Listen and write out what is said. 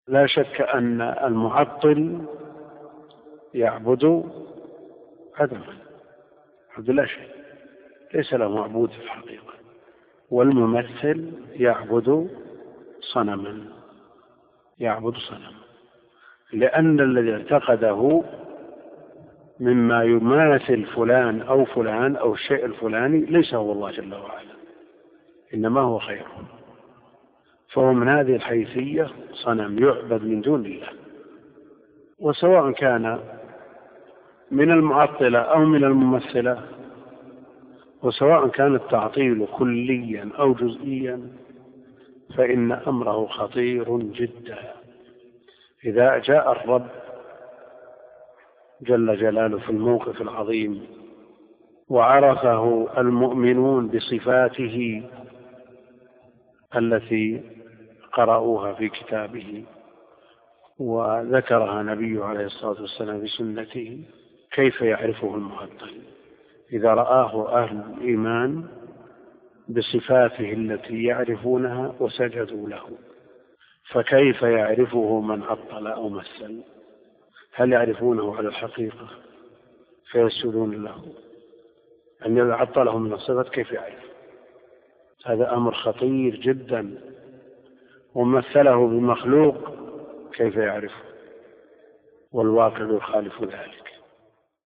لا شك أن المعطل يعبد عدما، عبد لا شيء، ليس له معبود في الحقيقة. والممثل يعبد صنما، يعبد صنما، لأن الذي اعتقده مما يماثل فلان أو فلان أو الشيء الفلاني ليس هو الله جل وعلا، إنما هو خيره، فهو من هذه الحيثية صنم يعبد من دون الله. وسواء كان من المعطلة أو من الممثلة، وسواء كان التعطيل كليا أو جزئيا، فإن أمره خطير جدا. إذا جاء الرب جل جلاله في الموقف العظيم وعرفه المؤمنون بصفاته التي قرأوها في كتابه وذكرها نبيه عليه الصلاة والسلام في سنته، كيف يعرفه المعطل إذا رآه أهل الإيمان بصفاته التي يعرفونها وسجدوا له؟ فكيف يعرفه من عطل أو مثل؟ هل يعرفونه على الحقيقة فيسجدون له؟ أن يعطله من الصفات كيف يعرف؟ هذا أمر خطير جدا. ومثله بمخلوق كيف يعرفه؟ والواقع يخالف ذلك.